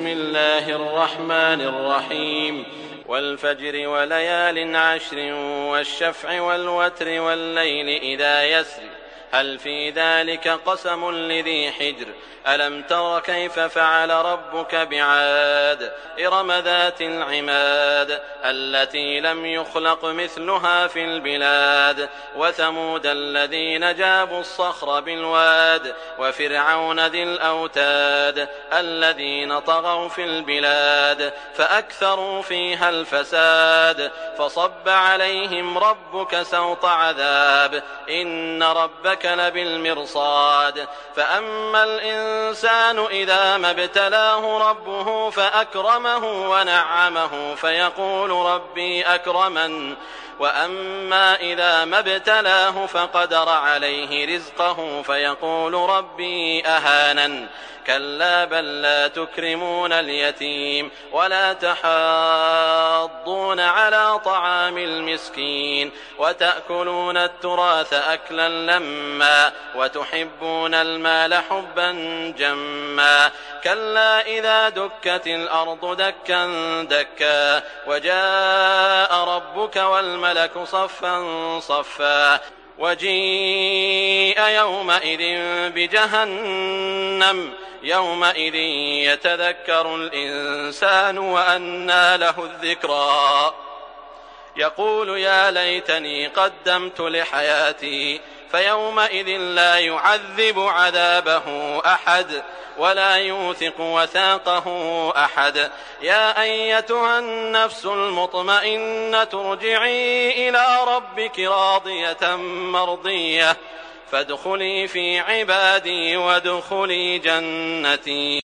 بسم الله الرحمن الرحيم والفجر وليال عشر والشفع والوتر والليل إذا يسر هل في ذلك قسم لذي حجر ألم تر كيف فعل ربك بعاد إرم ذات العماد التي لم يخلق مثلها في البلاد وثمود الذين جابوا الصخر بالواد وفرعون ذي الأوتاد الذين طغوا في البلاد فأكثروا فيها الفساد فصب عليهم ربك سوط عذاب إن ربك لبالمرصاد فأما الإنسان إذا ما ابتلاه ربه فأكرمه ونعمه فيقول ربي أكرمن وأما إذا ما ابتلاه فقدر عليه رزقه فيقول ربي أهانن كلا بل لا تكرمون اليتيم ولا تحاضون على طعام المسكين وتأكلون التراث أكلا لما وتحبون المال حبا جما كلا إذا دكت الأرض دكا دكا وجاء ربك والملك صفا صفا وجيء يومئذ بجهنم يومئذ يتذكر الإنسان وأنى له الذكرى يقول يا ليتني قدمت لحياتي فيومئذ لا يعذب عذابه أحد ولا يوثق وثاقه أحد يا أيتها النفس المطمئنة ارجعي إلى ربك راضية مرضية فادخلي في عبادي وادخلي جنتي.